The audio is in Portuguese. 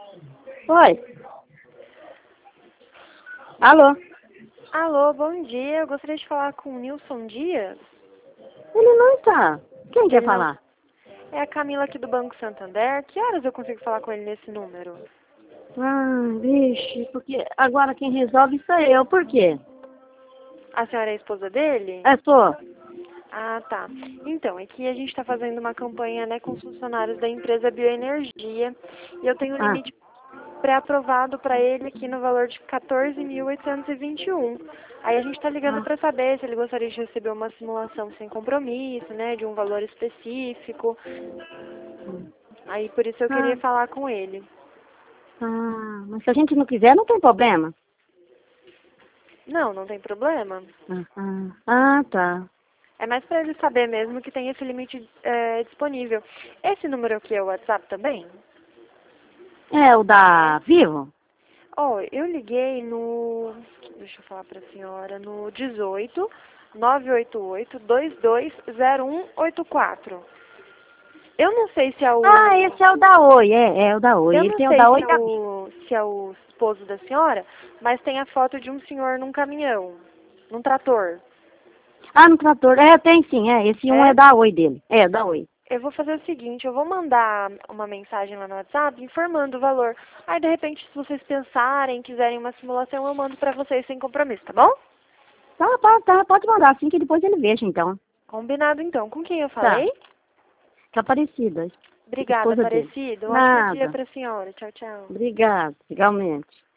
Oi. Alô? Alô, bom dia. Eu gostaria de falar com o Nilson Dias. Ele não está. Quem quer Ele não... falar? É a Camila aqui do Banco Santander. Que horas eu consigo falar com ele nesse número? Vixe, porque agora quem resolve sou eu. Por quê? A senhora é a esposa dele? Sou. Ah, tá. Então, é que a gente está fazendo uma campanha, né, com os funcionários da empresa Bioenergia. E eu tenho um Ah, limite pré-aprovado para ele aqui no valor de 14.821. Aí a gente está ligando ah, para saber se ele gostaria de receber uma simulação sem compromisso, né, de um valor específico. Aí por isso eu queria ah, falar com ele. mas se a gente não quiser, não tem problema. Não, não tem problema. Tá. É mais para ele saber mesmo que tem esse limite disponível. Esse número aqui é o WhatsApp também? É o da Vivo? Oh, eu liguei no... Deixa eu falar para a senhora. No 18 988 220184. Eu não sei se é Ah, o... esse é o da Oi. É o da Oi. Eu Ele não tem o sei da se Oi é e da Vivo. o esposo da senhora, mas tem a foto de um senhor num caminhão, num trator. Ah, no trator. Tem sim. Esse um é É? da Oi dele. É, da Oi. Eu vou fazer o seguinte, eu vou mandar uma mensagem lá no WhatsApp informando o valor. Aí, de repente, se vocês pensarem, quiserem uma simulação, eu mando pra vocês sem compromisso, tá bom? Tá. Pode mandar assim que depois ele veja, então. Combinado, então. Com quem eu Tá. falei? Que é Aparecida. Obrigada, Esposa dele. Aparecido. Um ótimo dia Nada. pra senhora. Tchau, tchau. Obrigado. Igualmente.